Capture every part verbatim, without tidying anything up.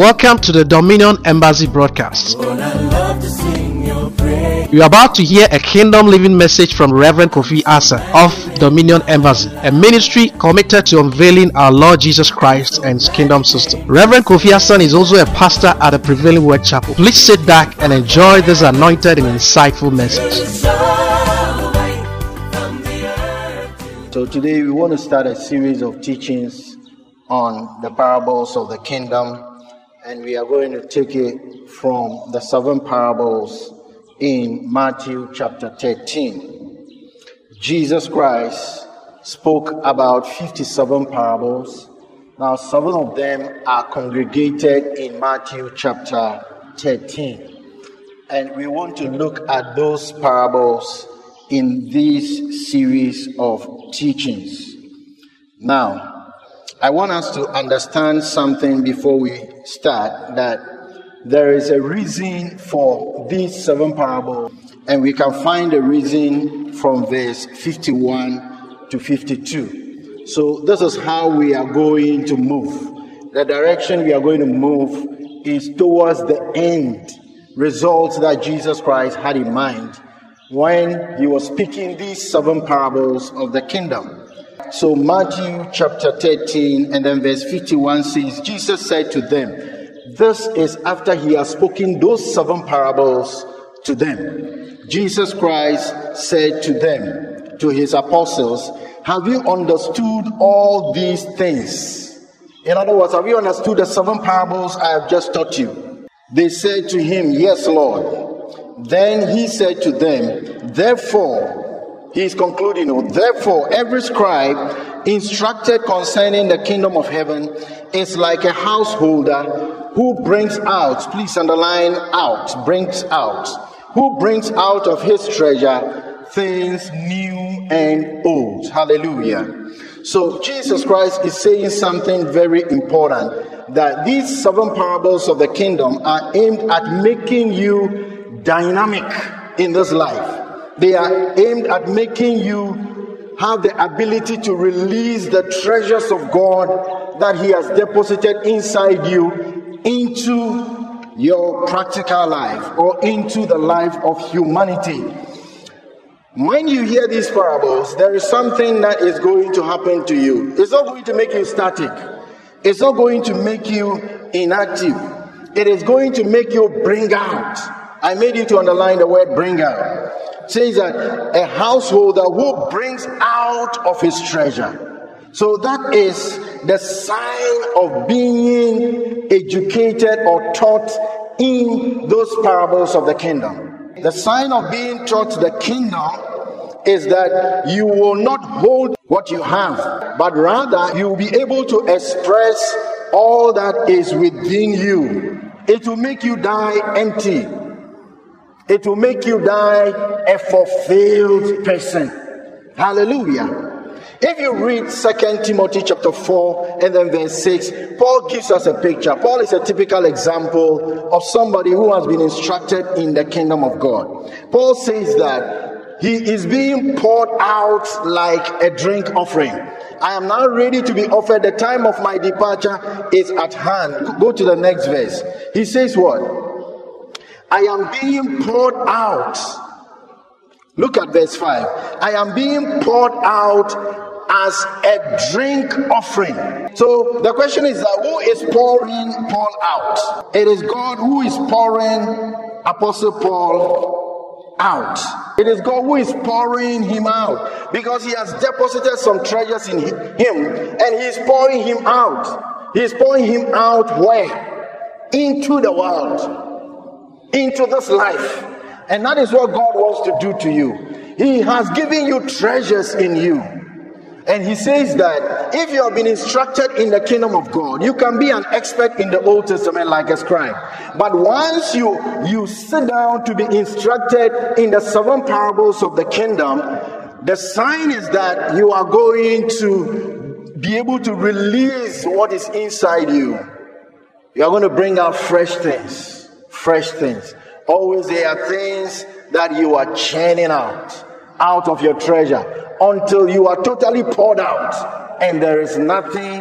Welcome to the Dominion Embassy broadcast. You are about to hear a kingdom living message from Reverend Kofi Asa of Dominion Embassy, a ministry committed to unveiling our Lord Jesus Christ and His kingdom system. Reverend Kofi Asa is also a pastor at the Prevailing Word Chapel. Please sit back and enjoy this anointed and insightful message. So today we want to start a series of teachings on the parables of the kingdom, and we are going to take it from the seven parables in Matthew chapter thirteen. Jesus Christ spoke about fifty-seven parables. Now, seven of them are congregated in Matthew chapter thirteen. And we want to look at those parables in this series of teachings. Now, I want us to understand something before we start, that there is a reason for these seven parables, and we can find a reason from verse fifty-one to fifty-two. So this is how we are going to move. The direction we are going to move is towards the end results that Jesus Christ had in mind when he was speaking these seven parables of the kingdom. So Matthew chapter thirteen and then verse fifty-one says, Jesus said to them, this is after he has spoken those seven parables to them. Jesus Christ said to them, to his apostles, have you understood all these things? In other words, have you understood the seven parables I have just taught you? They said to him, yes, Lord. Then he said to them, therefore, he is concluding, therefore, every scribe instructed concerning the kingdom of heaven is like a householder who brings out, please underline out, brings out, who brings out of his treasure things new and old. Hallelujah. So Jesus Christ is saying something very important, that these seven parables of the kingdom are aimed at making you dynamic in this life. They are aimed at making you have the ability to release the treasures of God that he has deposited inside you into your practical life or into the life of humanity. When you hear these parables, there is something that is going to happen to you. It's not going to make you static. It's not going to make you inactive. It is going to make you bring out. I made you to underline the word bring out. It says that a householder who brings out of his treasure. So that is the sign of being educated or taught in those parables of the kingdom. The sign of being taught the kingdom is that you will not hold what you have, but rather you will be able to express all that is within you. It will make you die empty. It will make you die a fulfilled person. Hallelujah. If you read Second Timothy chapter four and then verse six, Paul gives us a picture. Paul is a typical example of somebody who has been instructed in the kingdom of God. Paul says that he is being poured out like a drink offering. I am now ready to be offered. The time of my departure is at hand. Go to the next verse. He says what? I am being poured out. Look at verse five. I am being poured out as a drink offering. So the question is that who is pouring Paul out? It is God who is pouring Apostle Paul out. It is God who is pouring him out, because he has deposited some treasures in him and he is pouring him out. He is pouring him out where? Into the world, into this life. And that is what God wants to do to you. He has given you treasures in you. And he says that if you have been instructed in the kingdom of God, you can be an expert in the Old Testament like a scribe. But once you, you sit down to be instructed in the seven parables of the kingdom, the sign is that you are going to be able to release what is inside you. You are going to bring out fresh things. Fresh things. Always there are things that you are churning out, out of your treasure, until you are totally poured out and there is nothing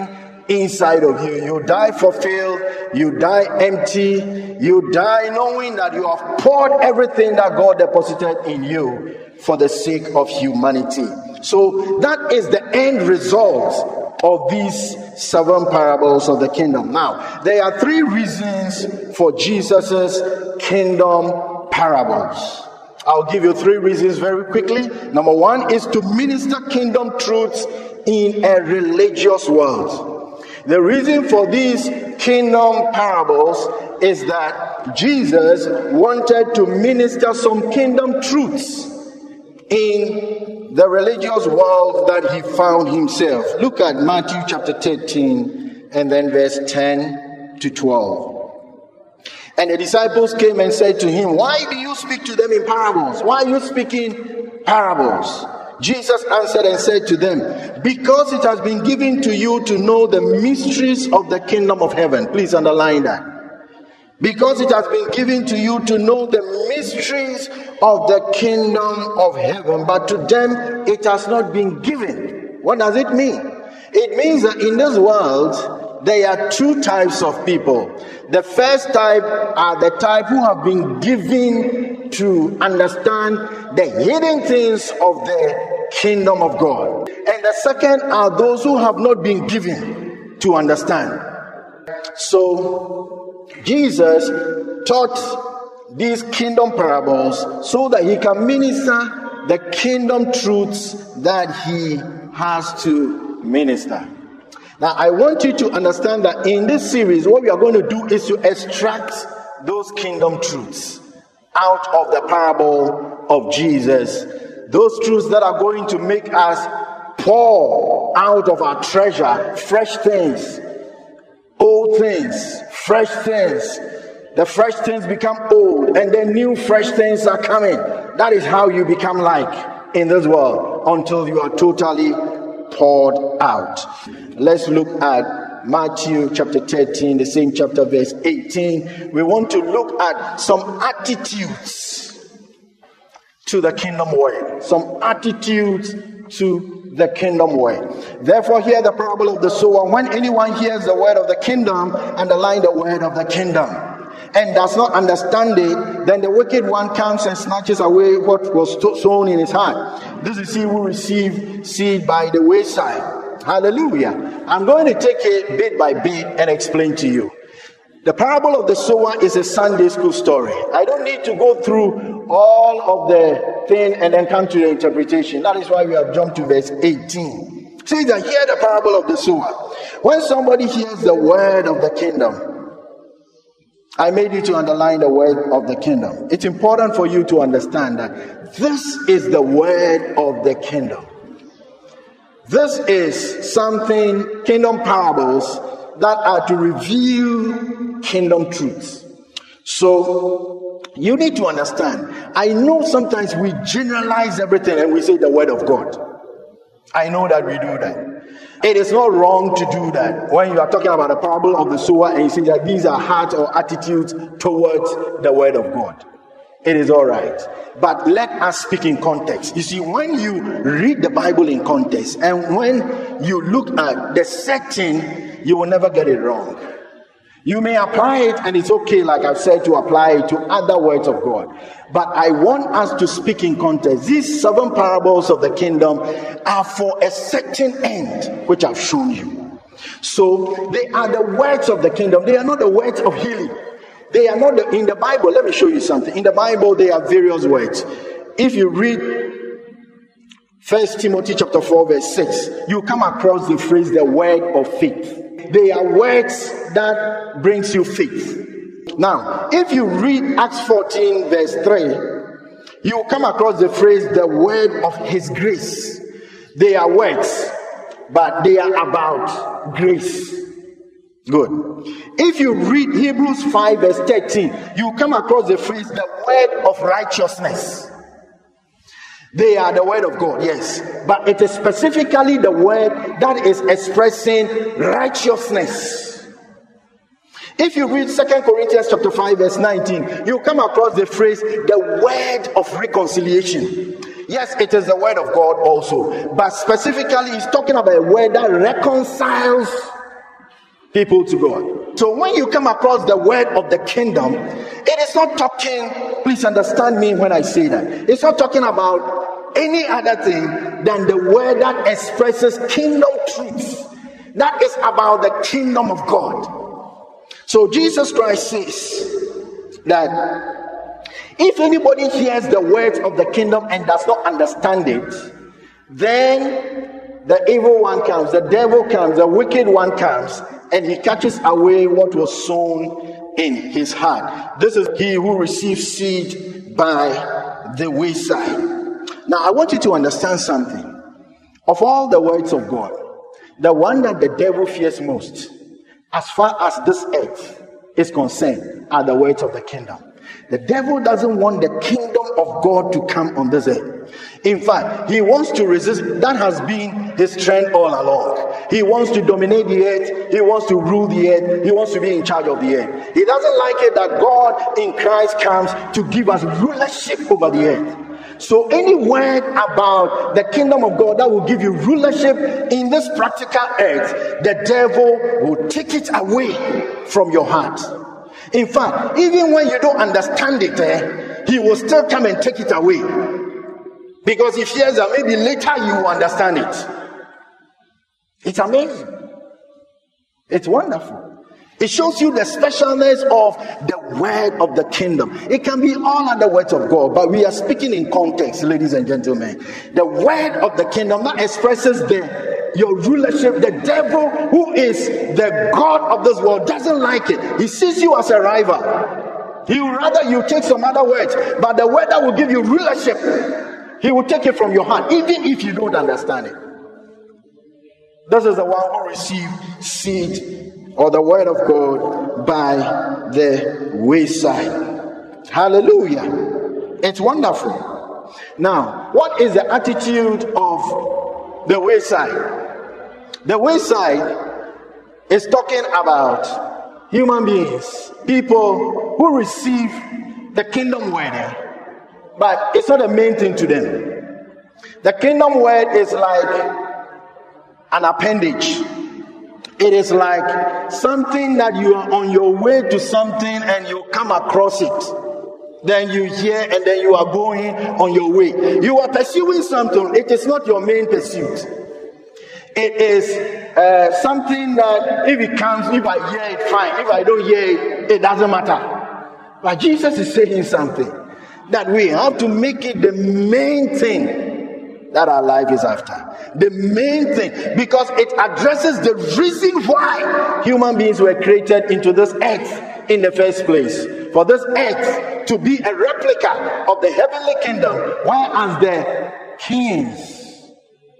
inside of you. You die fulfilled, you die empty, you die knowing that you have poured everything that God deposited in you for the sake of humanity. So that is the end result of these seven parables of the kingdom. Now, there are three reasons for Jesus's kingdom parables. I'll give you three reasons very quickly. Number one is to minister kingdom truths in a religious world. The reason for these kingdom parables is that Jesus wanted to minister some kingdom truths in the religious world that he found himself. Look at Matthew chapter thirteen and then verse ten to twelve. And the disciples came and said to him, "Why do you speak to them in parables? Why are you speaking parables?" Jesus answered and said to them, "Because it has been given to you to know the mysteries of the kingdom of heaven." Please underline that. Because it has been given to you to know the mysteries of the kingdom of heaven, but to them it has not been given. What does it mean? It means that in this world, there are two types of people. The first type are the type who have been given to understand the hidden things of the kingdom of God. And the second are those who have not been given to understand. So, Jesus taught these kingdom parables so that he can minister the kingdom truths that he has to minister. Now, I want you to understand that in this series, what we are going to do is to extract those kingdom truths out of the parable of Jesus. Those truths that are going to make us pour out of our treasure fresh things, old things, fresh things. The fresh things become old, and then new fresh things are coming. That is how you become like in this world until you are totally poured out. Let's look at Matthew chapter thirteen, the same chapter, verse eighteen. We want to look at some attitudes to the kingdom way. Some attitudes to the kingdom way. Therefore, hear the parable of the sower. When anyone hears the word of the kingdom, underline the word of the kingdom, and does not understand it, then the wicked one comes and snatches away what was sown in his heart. This is he who received seed by the wayside. Hallelujah. I'm going to take it bit by bit and explain to you. The parable of the sower is a Sunday school story. I don't need to go through all of the thing and then come to the interpretation. That is why we have jumped to verse eighteen. It says that hear the parable of the sower. When somebody hears the word of the kingdom, I made you to underline the word of the kingdom. It's important for you to understand that this is the word of the kingdom. This is something, kingdom parables that are to reveal kingdom truths. So you need to understand. I know sometimes we generalize everything and we say the word of God. I know that we do that. It is not wrong to do that. When you are talking about a parable of the sower and you say that these are hearts or attitudes towards the word of God, it is all right. But let us speak in context. You see, when you read the Bible in context and when you look at the setting, you will never get it wrong. You may apply it, and it's okay, like I've said, to apply it to other words of God. But I want us to speak in context. These seven parables of the kingdom are for a certain end, which I've shown you. So they are the words of the kingdom. They are not the words of healing. They are not the, in the Bible. Let me show you something. In the Bible, there are various words. If you read First Timothy chapter four, verse six, you come across the phrase, the word of faith. They are words that brings you faith. Now, if you read Acts fourteen, verse three, you come across the phrase, the word of his grace. They are words, but they are about grace. Good. If you read Hebrews five, verse thirteen, you come across the phrase, the word of righteousness. They are the word of God, yes. But it is specifically the word that is expressing righteousness. If you read Second Corinthians chapter five, verse nineteen, you come across the phrase, the word of reconciliation. Yes, it is the word of God also. But specifically, he's talking about a word that reconciles people to God. So when you come across the word of the kingdom, it is not talking, please understand me when I say that, it's not talking about any other thing than the word that expresses kingdom truths. That is about the kingdom of God. So Jesus Christ says that if anybody hears the words of the kingdom and does not understand it, then the evil one comes, the devil comes, the wicked one comes, and he catches away what was sown in his heart. This is he who receives seed by the wayside. Now, I want you to understand something. Of all the words of God, the one that the devil fears most, as far as this earth is concerned, are the words of the kingdom. The devil doesn't want the kingdom of God to come on this earth. In fact, he wants to resist. That has been his trend all along. He wants to dominate the earth. He wants to rule the earth. He wants to be in charge of the earth. He doesn't like it that God in Christ comes to give us rulership over the earth. So any word about the kingdom of God that will give you rulership in this practical earth, the devil will take it away from your heart. In fact, even when you don't understand it, eh, he will still come and take it away. Because he fears that maybe later you will understand it. It's amazing. It's wonderful. It shows you the specialness of the word of the kingdom. It can be all other words of God, but we are speaking in context, ladies and gentlemen. The word of the kingdom that expresses the your rulership. The devil, who is the God of this world, doesn't like it. He sees you as a rival. He would rather you take some other words, but the word that will give you rulership, he will take it from your hand, even if you don't understand it. This is the one who received seed or the word of God by the wayside. Hallelujah. It's wonderful. Now, what is the attitude of the wayside? The wayside is talking about human beings, people who receive the kingdom word, but it's not the main thing to them. The kingdom word is like an appendage. It is like something that you are on your way to something and you come across it. Then you hear and then you are going on your way. You are pursuing something. It is not your main pursuit. It is uh, something that if it comes, if I hear it, fine. If I don't hear it, it doesn't matter. But Jesus is saying something that we have to make it the main thing that our life is after. The main thing, because it addresses the reason why human beings were created into this earth in the first place. For this earth to be a replica of the heavenly kingdom, whereas the kings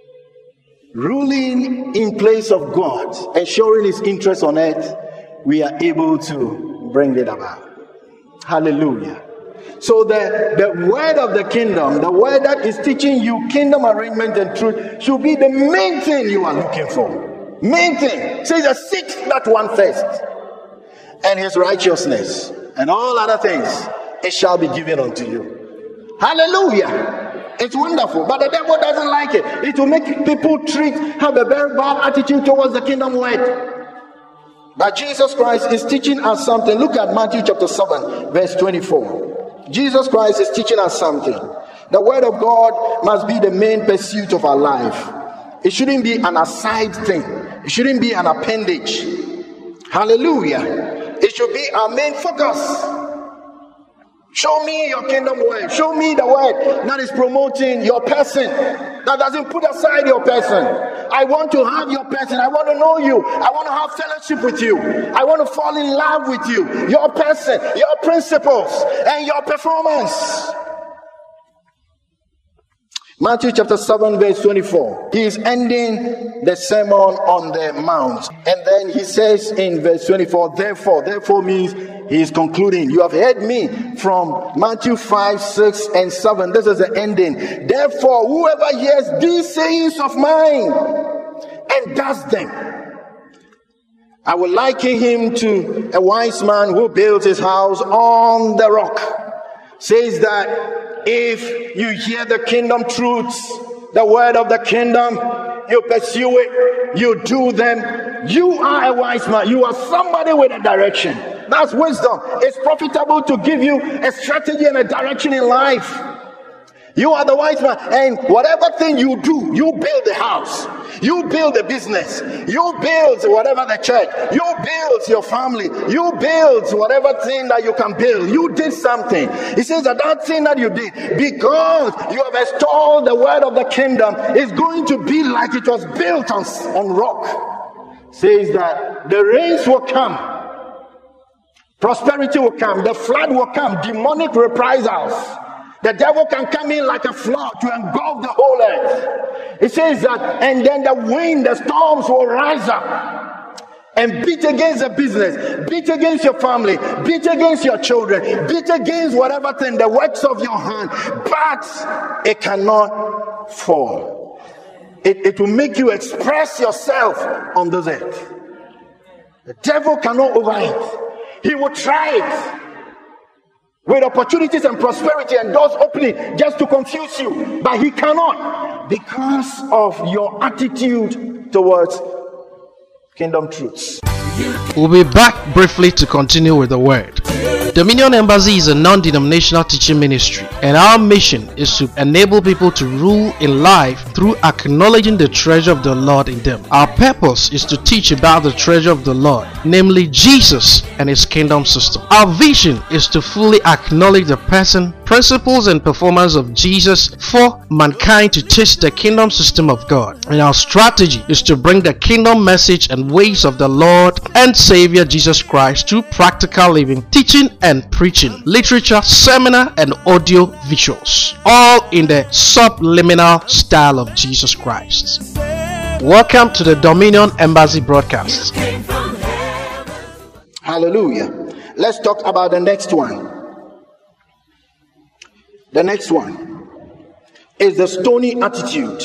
ruling in place of God, ensuring his interest on earth, we are able to bring it about. Hallelujah. So the, the word of the kingdom, the word that is teaching you kingdom arrangement and truth, should be the main thing you are looking for. Main thing. Says the seek that one first, and his righteousness, and all other things, it shall be given unto you. Hallelujah. It's wonderful. But the devil doesn't like it. It will make people treat, have a very bad attitude towards the kingdom word. But Jesus Christ is teaching us something. Look at Matthew chapter seven, verse twenty-four. Jesus Christ is teaching us something. The word of God must be the main pursuit of our life. It shouldn't be an aside thing. It shouldn't be an appendage. Hallelujah. It should be our main focus. Show me your kingdom word. Show me the word that is promoting your person, that doesn't put aside your person. I want to have your person. I want to know you. I want to have fellowship with you. I want to fall in love with you. Your person, your principles, and your performance. Matthew chapter seven, verse twenty-four. He is ending the sermon on the mount. And then he says in verse twenty-four, therefore, therefore means he is concluding. You have heard me from Matthew five, six, and seven. This is the ending. Therefore, whoever hears these sayings of mine and does them, I will liken him to a wise man who built his house on the rock. Says that if you hear the kingdom truths, the word of the kingdom, you pursue it, you do them, you are a wise man. You are somebody with a direction. That's wisdom. It's profitable to give you a strategy and a direction in life. You are the wise man, and whatever thing you do, you build the house, you build the business, you build whatever the church, you build your family, you build whatever thing that you can build. You did something. He says that that thing that you did, because you have installed the word of the kingdom, is going to be like it was built on, on rock. Says that the rains will come, prosperity will come, the flood will come, demonic reprisals. The devil can come in like a flood to engulf the whole earth. It says that, and then the wind, the storms will rise up and beat against the business, beat against your family, beat against your children, beat against whatever thing, the works of your hand, but it cannot fall. It, it will make you express yourself on this earth. The devil cannot over it. He will try it with opportunities and prosperity and doors opening just to confuse you, but he cannot, because of your attitude towards kingdom truths. We'll be back briefly to continue with the word. Dominion Embassy is a non-denominational teaching ministry, and our mission is to enable people to rule in life through acknowledging the treasure of the Lord in them. Our purpose is to teach about the treasure of the Lord, namely Jesus and his kingdom system. Our vision is to fully acknowledge the person, principles, and performance of Jesus for mankind to taste the kingdom system of God. And our strategy is to bring the kingdom message and ways of the Lord and Savior Jesus Christ to practical living, teaching and preaching, literature, seminar, and audio visuals, all in the subliminal style of Jesus Christ. Welcome to the Dominion Embassy broadcast. Hallelujah. Let's talk about the next one. The next one is the stony attitude.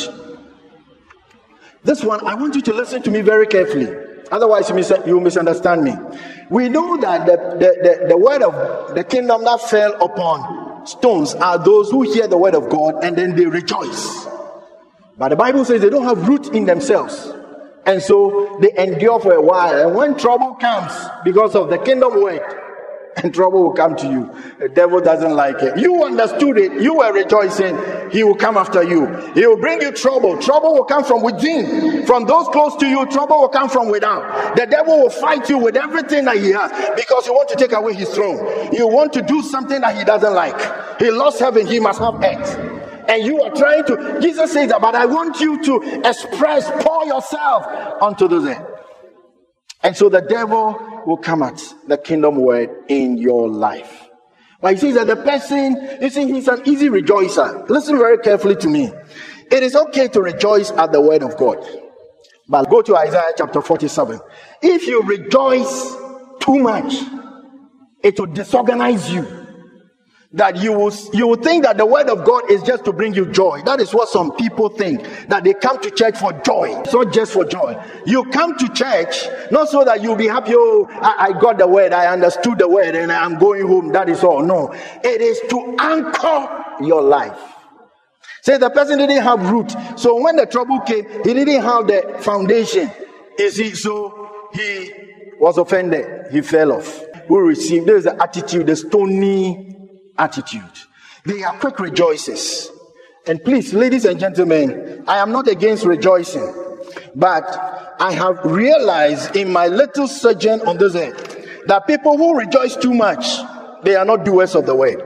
This one, I want you to listen to me very carefully. Otherwise, you, mis- you misunderstand me. We know that the, the, the, the word of the kingdom that fell upon stones are those who hear the word of God and then they rejoice. But the Bible says they don't have root in themselves. And so they endure for a while. And when trouble comes because of the kingdom word, and trouble will come to you. The devil doesn't like it. You understood it. You were rejoicing. He will come after you. He will bring you trouble. Trouble will come from within. From those close to you, trouble will come from without. The devil will fight you with everything that he has because he wants to take away his throne. You want to do something that he doesn't like. He lost heaven. He must have earth. And you are trying to, Jesus says that, but I want you to express, pour yourself onto the earth. And so the devil will come at the kingdom word in your life. But he says that the person, you see, he's an easy rejoicer. Listen very carefully to me. It is okay to rejoice at the word of God. But go to Isaiah chapter forty-seven. If you rejoice too much, it will disorganize you. That you will, you will think that the word of God is just to bring you joy. That is what some people think. That they come to church for joy. It's not just for joy. You come to church not so that you'll be happy. Oh, I, I got the word. I understood the word and I'm going home. That is all. No. It is to anchor your life. Say the person didn't have root. So when the trouble came, he didn't have the foundation. You see, so he was offended. He fell off. Who received? There's the attitude, the stony attitude. They are quick rejoices. And please, ladies and gentlemen, I am not against rejoicing, but I have realized in my little sojourn on this earth that people who rejoice too much, they are not doers of the word.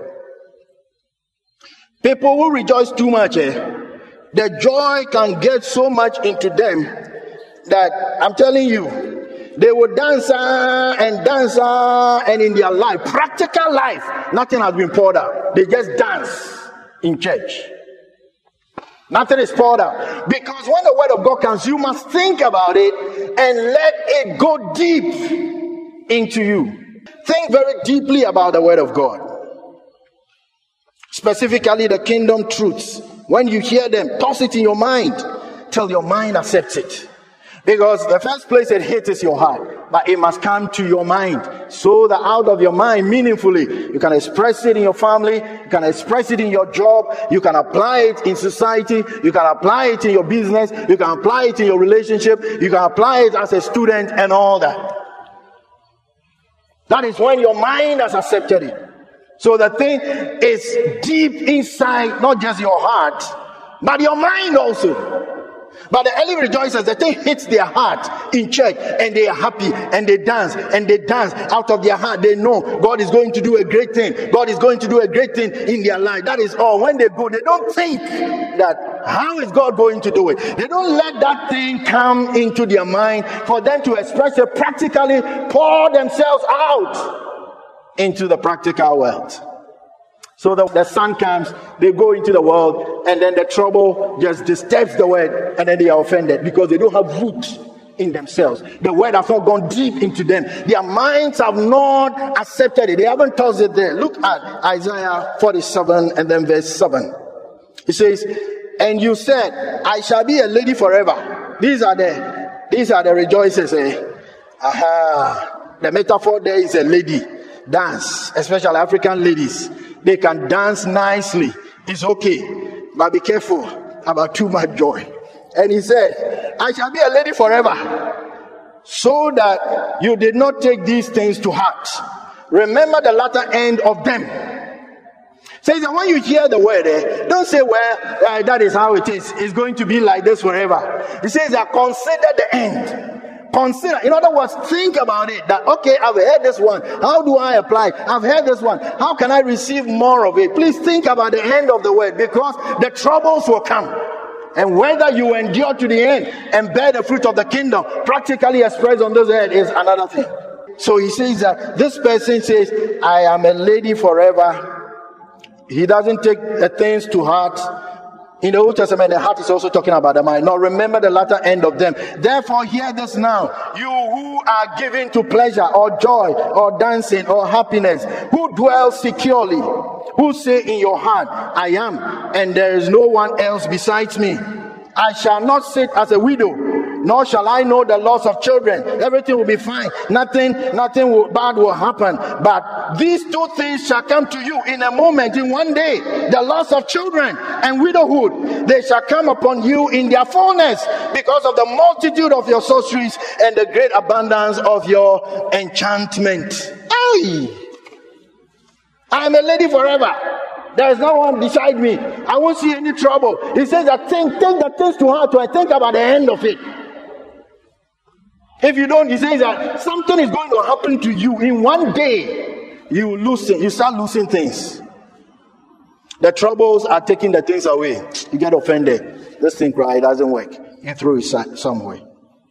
People who rejoice too much, eh, the joy can get so much into them that I'm telling you, they will dance uh, and dance uh, and in their life, practical life, nothing has been poured out. They just dance in church. Nothing is poured out. Because when the word of God comes, you must think about it and let it go deep into you. Think very deeply about the word of God. Specifically the kingdom truths. When you hear them, toss it in your mind till your mind accepts it. Because the first place it hits is your heart, but it must come to your mind, so that out of your mind, meaningfully, you can express it in your family, you can express it in your job, you can apply it in society, you can apply it in your business, you can apply it in your relationship, you can apply it as a student and all that. That is when your mind has accepted it. So the thing is deep inside, not just your heart, but your mind also. But the early rejoicers, the thing hits their heart in church, and they are happy, and they dance, and they dance out of their heart. They know God is going to do a great thing. God is going to do a great thing in their life. That is all. When they go, they don't think that, how is God going to do it? They don't let that thing come into their mind for them to express it, practically pour themselves out into the practical world. So the, the sun comes, they go into the world, and then the trouble just disturbs the word, and then they are offended because they don't have root in themselves. The word has not gone deep into them. Their minds have not accepted it. They haven't tossed it there. Look at Isaiah forty-seven and then verse seven. It says, "And you said, I shall be a lady forever." These are the these are the rejoicers. Eh? Aha. The metaphor there is a lady. Dance, especially African ladies. They can dance nicely. It's okay. But be careful about too much joy. And he said, I shall be a lady forever, so that you did not take these things to heart. Remember the latter end of them. Says that when you hear the word, eh, don't say, well, uh, that is how it is. It's going to be like this forever. He says that consider the end. Consider, in other words, think about it. That, okay, I've heard this one. How do I apply? I've heard this one. How can I receive more of it? Please think about the end of the word, because the troubles will come. And whether you endure to the end and bear the fruit of the kingdom, practically expressed on this earth, is another thing. So he says that this person says, I am a lady forever. He doesn't take the things to heart. In the Old Testament, the heart is also talking about the mind. Now remember the latter end of them. Therefore hear this now. You who are given to pleasure or joy or dancing or happiness, who dwell securely, who say in your heart, I am, and there is no one else besides me. I shall not sit as a widow, nor shall I know the loss of children. Everything will be fine. Nothing, nothing will, bad will happen. But these two things shall come to you in a moment, in one day. The loss of children and widowhood. They shall come upon you in their fullness, because of the multitude of your sorceries and the great abundance of your enchantment. Aye. I am a lady forever. There is no one beside me. I won't see any trouble. He says that think, take the things to heart, and think about the end of it. If you don't, he says that something is going to happen to you in one day. You lose, you start losing things. The troubles are taking the things away. You get offended. This thing, right, it doesn't work. You throw it somewhere.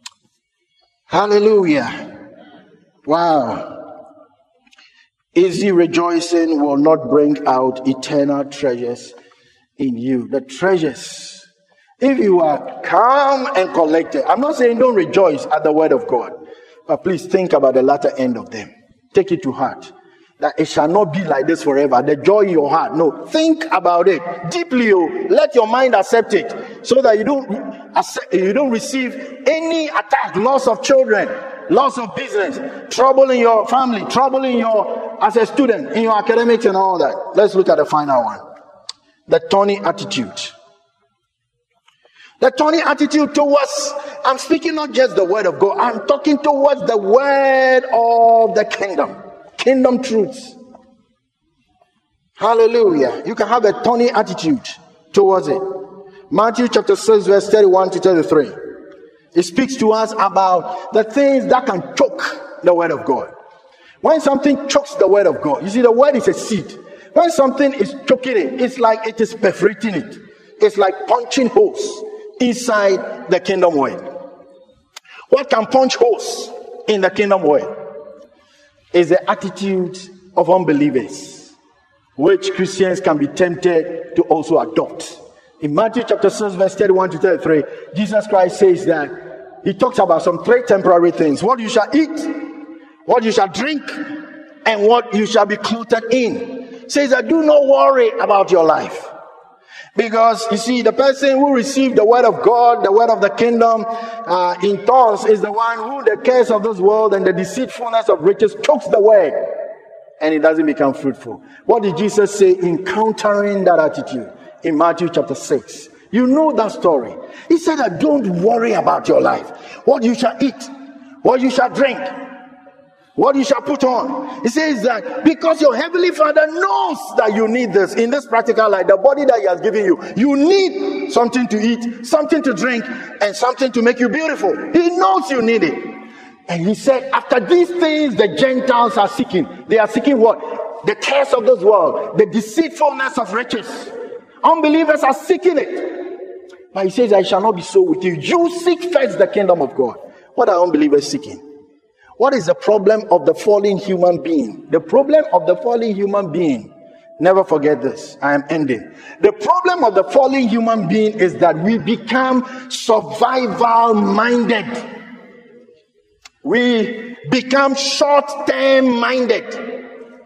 Hallelujah. Wow. Easy rejoicing will not bring out eternal treasures in you. The treasures. If you are calm and collected, I'm not saying don't rejoice at the word of God, but please think about the latter end of them. Take it to heart. That it shall not be like this forever. The joy in your heart. No, think about it deeply. Oh. Let your mind accept it, so that you don't accept, you don't receive any attack, loss of children, loss of business, trouble in your family, trouble in your, as a student, in your academics and all that. Let's look at the final one. The thorny attitude. The thorny attitude towards, I'm speaking not just the word of God, I'm talking towards the word of the kingdom. Kingdom truths. Hallelujah. You can have a thorny attitude towards it. Matthew chapter six, verse thirty-one to thirty-three. It speaks to us about the things that can choke the word of God. When something chokes the word of God, you see, the word is a seed. When something is choking it, it's like it is perforating it. It's like punching holes inside the kingdom word. What can punch holes in the kingdom word is the attitude of unbelievers, which Christians can be tempted to also adopt. In Matthew chapter six, verse thirty-one to thirty-three, Jesus Christ says that he talks about some three temporary things: what you shall eat, what you shall drink, and what you shall be clothed in. Says that do not worry about your life. Because you see, the person who received the word of God, the word of the kingdom, uh, in thoughts is the one who the cares of this world and the deceitfulness of riches chokes the word, and it doesn't become fruitful. What did Jesus say in countering that attitude in Matthew chapter six? You know that story. He said that don't worry about your life, what you shall eat, what you shall drink, what you shall put on. He says that because your heavenly Father knows that you need this in this practical life, the body that he has given you, you need something to eat, something to drink, and something to make you beautiful. He knows you need it. And he said, after these things the Gentiles are seeking. They are seeking what? The cares of this world, the deceitfulness of riches. Unbelievers are seeking it. But he says, I shall not be so with you. You seek first the kingdom of God. What are unbelievers seeking? What is the problem of the fallen human being? The problem of the fallen human being, never forget this, I am ending. The problem of the fallen human being is that we become survival minded. We become short-term minded.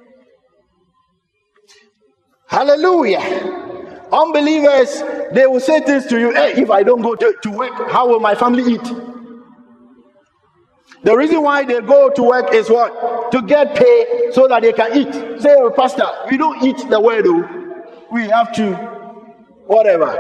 Hallelujah. Unbelievers, they will say things to you, hey, if I don't go to, to work, how will my family eat? The reason why they go to work is what? To get paid so that they can eat. Say, oh, Pastor, we don't eat the way though. We have to, whatever.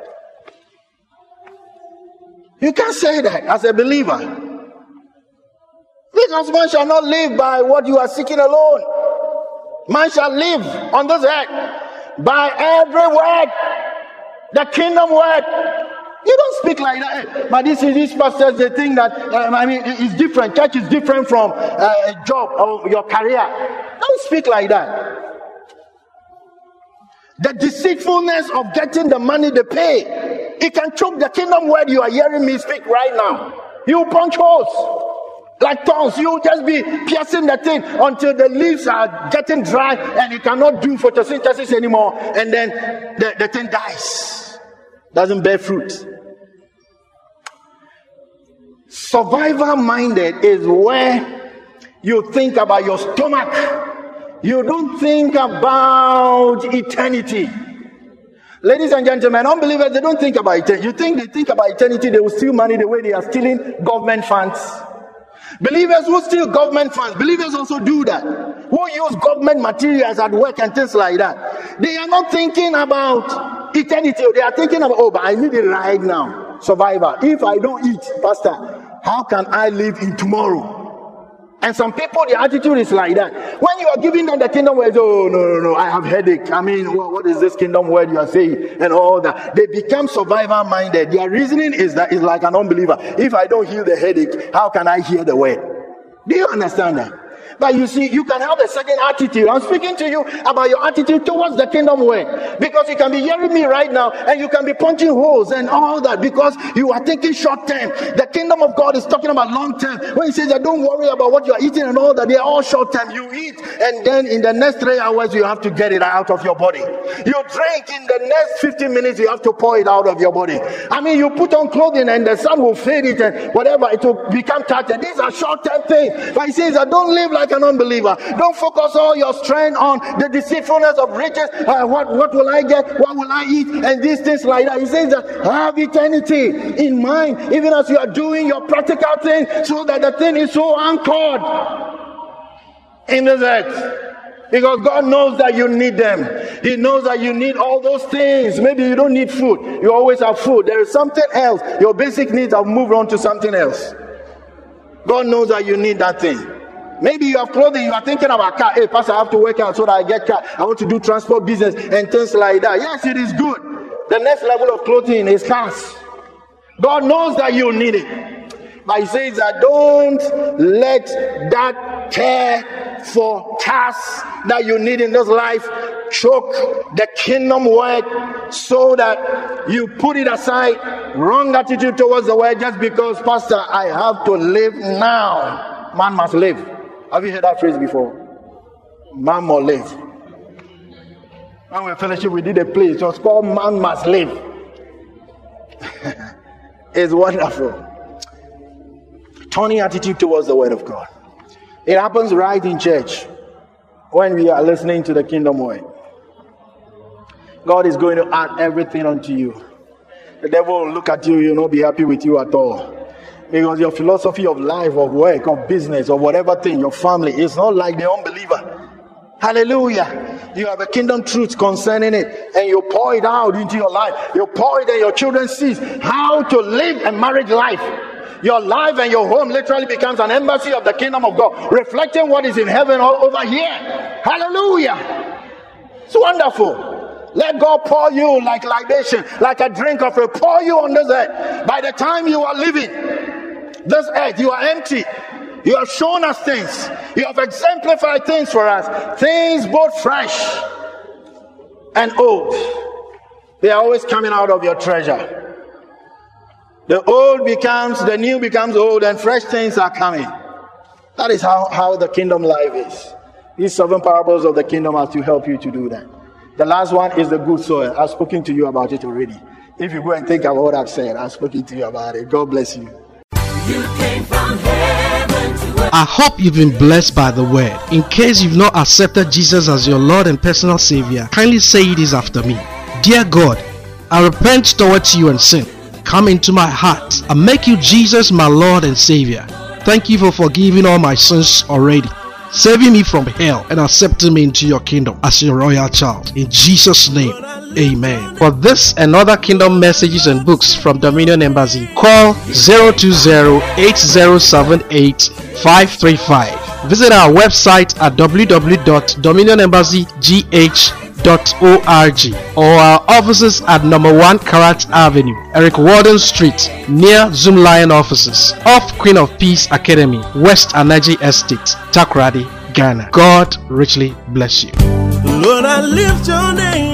You can't say that as a believer. Because man shall not live by what you are seeking alone. Man shall live on this earth by every word, the kingdom word. You don't speak like that. But this is these pastors, they think that um, I mean it's different. Church is different from uh, a job or your career. Don't speak like that. The deceitfulness of getting the money they pay, it can choke the kingdom word you are hearing me speak right now. You punch holes like tongues. You just be piercing the thing until the leaves are getting dry and it cannot do photosynthesis anymore, and then the, the thing dies, doesn't bear fruit. Survivor minded is where you think about your stomach. You don't think about eternity. Ladies and gentlemen, unbelievers, they don't think about eternity. You think they think about eternity, they will steal money the way they are stealing government funds. Believers who steal government funds, believers also do that. Who use government materials at work and things like that. They are not thinking about eternity. They are thinking about, oh, but I need it right now. Survivor. If I don't eat, Pastor, how can I live in tomorrow? And some people, the attitude is like that. When you are giving them the kingdom word, oh, no, no, no, I have headache. I mean, what, what is this kingdom word you are saying? And all that. They become survivor minded. Their reasoning is that it's like an unbeliever. If I don't heal the headache, how can I hear the word? Do you understand that? But you see, you can have a certain attitude. I'm speaking to you about your attitude towards the kingdom way. Because you can be hearing me right now and you can be punching holes and all that because you are thinking short term. The kingdom of God is talking about long term. When he says that don't worry about what you are eating and all that, they are all short term. You eat and then in the next three hours you have to get it out of your body. You drink in the next fifteen minutes, you have to pour it out of your body. I mean, you put on clothing and the sun will fade it and whatever, it will become tattered. These are short term things. But he says that don't live like an unbeliever. Don't focus all your strength on the deceitfulness of riches. Uh, what, what will I get? What will I eat? And these things like that. He says that have eternity in mind, even as you are doing your practical thing, so that the thing is so anchored in this earth. Because God knows that you need them. He knows that you need all those things. Maybe you don't need food. You always have food. There is something else. Your basic needs have moved on to something else. God knows that you need that thing. Maybe you have clothing, you are thinking about car. Hey, Pastor, I have to work out so that I get car. I want to do transport business and things like that. Yes, it is good. The next level of clothing is cars. God knows that you need it. But he says that don't let that care for tasks that you need in this life choke the kingdom word so that you put it aside. Wrong attitude towards the word just because, Pastor, I have to live now. Man must live. Have you heard that phrase before? Man must live. When we were fellowship, we did a play. It was called Man Must Live. It's wonderful. Turning attitude towards the word of God. It happens right in church when we are listening to the kingdom word. God is going to add everything unto you. The devil will look at you, you'll not be happy with you at all. Because your philosophy of life, of work, of business, or whatever thing, your family, is not like the unbeliever. Hallelujah. You have a kingdom truth concerning it, and you pour it out into your life. You pour it, and your children see how to live a married life. Your life and your home literally becomes an embassy of the kingdom of God, reflecting what is in heaven all over here. Hallelujah. It's wonderful. Let God pour you like libation, like a drink of it, pour you on this earth. By the time you are living this earth, you are empty. You have shown us things. You have exemplified things for us. Things both fresh and old. They are always coming out of your treasure. The old becomes, the new becomes old, and fresh things are coming. That is how, how the kingdom life is. These seven parables of the kingdom are to help you to do that. The last one is the good soil. I've spoken to you about it already. If you go and think about what I've said, I've spoken to you about it. God bless you. You came from heaven to earth. I hope you've been blessed by the word. In case you've not accepted Jesus as your Lord and personal Savior, kindly say this after me. Dear God, I repent towards you and sin. Come into my heart and make you Jesus my Lord and Savior. Thank you for forgiving all my sins already, saving me from hell and accepting me into your kingdom as your royal child. In Jesus' name, amen. For this and other kingdom messages and books from Dominion Embassy, call zero two zero, eight zero seven eight, five three five. Visit our website at w w w dot dominion embassy g h dot org or our offices at number one Karat Avenue, Eric Warden Street, near Zoom Lion offices, off Queen of Peace Academy, West Anaji Estate, Takoradi, Ghana. God richly bless you. Lord, I lift your name.